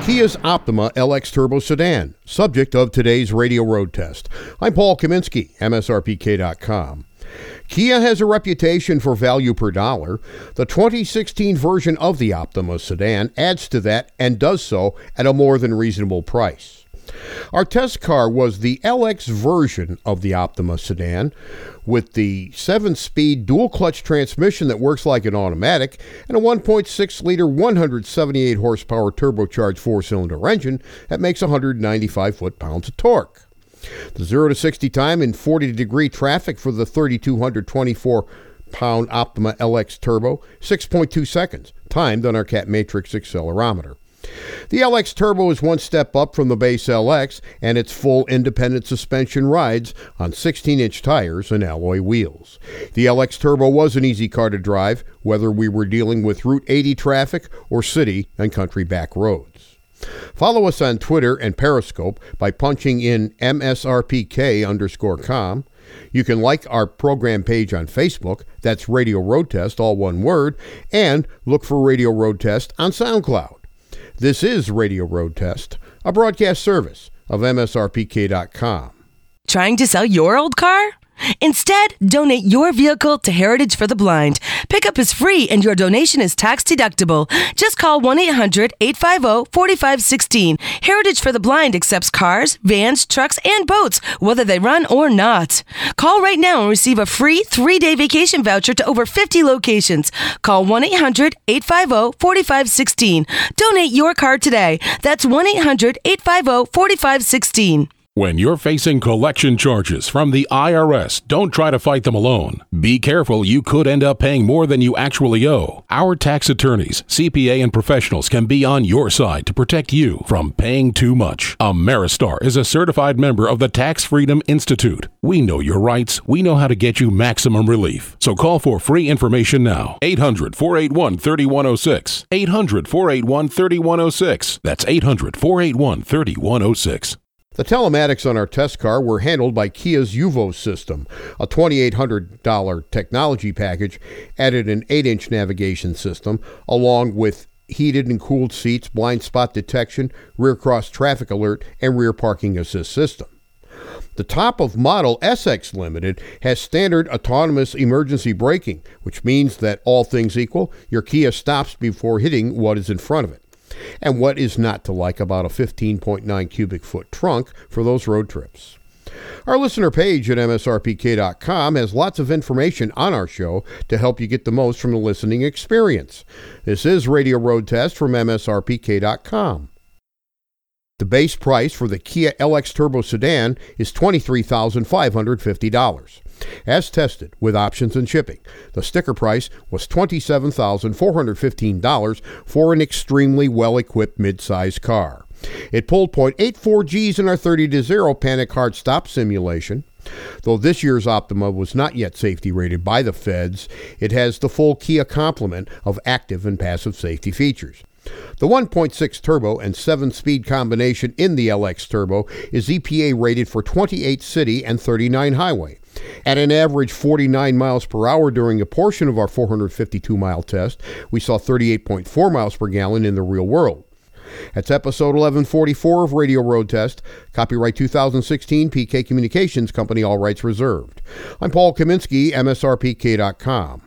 Kia's Optima LX Turbo Sedan, subject of today's radio road test. I'm Paul Kaminsky, MSRPK.com. Kia has a reputation for value per dollar. The 2016 version of the Optima sedan adds to that and does so at a more than reasonable price. Our test car was the LX version of the Optima sedan with the 7-speed dual-clutch transmission that works like an automatic and a 1.6-liter, 178-horsepower turbocharged 4-cylinder engine that makes 195 foot-pounds of torque. The 0 to 60 time in 40-degree traffic for the 3,224-pound Optima LX Turbo, 6.2 seconds, timed on our Cat Matrix accelerometer. The LX Turbo is one step up from the base LX, and its full independent suspension rides on 16-inch tires and alloy wheels. The LX Turbo was an easy car to drive, whether we were dealing with Route 80 traffic or city and country back roads. Follow us on Twitter and Periscope by punching in MSRPK_com. You can like our program page on Facebook, that's Radio Road Test, all one word, and look for Radio Road Test on SoundCloud. This is Radio Road Test, a broadcast service of MSRPK.com. Trying to sell your old car? Instead, donate your vehicle to Heritage for the Blind. Pickup is free and your donation is tax deductible. Just call 1-800-850-4516. Heritage for the Blind accepts cars, vans, trucks, and boats, whether they run or not. Call right now and receive a free 3-day vacation voucher to over 50 locations. Call 1-800-850-4516. Donate your car today. That's 1-800-850-4516. When you're facing collection charges from the IRS, don't try to fight them alone. Be careful, you could end up paying more than you actually owe. Our tax attorneys, CPA, and professionals can be on your side to protect you from paying too much. Ameristar is a certified member of the Tax Freedom Institute. We know your rights. We know how to get you maximum relief. So call for free information now. 800-481-3106. 800-481-3106. That's 800-481-3106. The telematics on our test car were handled by Kia's UVO system. A $2,800 technology package added an 8-inch navigation system, along with heated and cooled seats, blind spot detection, rear cross traffic alert, and rear parking assist system. The top of model SX Limited has standard autonomous emergency braking, which means that all things equal, your Kia stops before hitting what is in front of it. And what is not to like about a 15.9 cubic foot trunk for those road trips? Our listener page at MSRPK.com has lots of information on our show to help you get the most from the listening experience. This is Radio Road Test from MSRPK.com. The base price for the Kia LX Turbo Sedan is $23,550. As tested with options and shipping, the sticker price was $27,415 for an extremely well-equipped mid-size car. It pulled .84 Gs in our 30-0 panic hard stop simulation. Though this year's Optima was not yet safety rated by the feds, it has the full Kia complement of active and passive safety features. The 1.6 turbo and 7-speed combination in the LX Turbo is EPA rated for 28 city and 39 highway. At an average 49 miles per hour during a portion of our 452-mile test, we saw 38.4 miles per gallon in the real world. That's episode 1144 of Radio Road Test. Copyright 2016, PK Communications Company, all rights reserved. I'm Paul Kaminsky, MSRPK.com.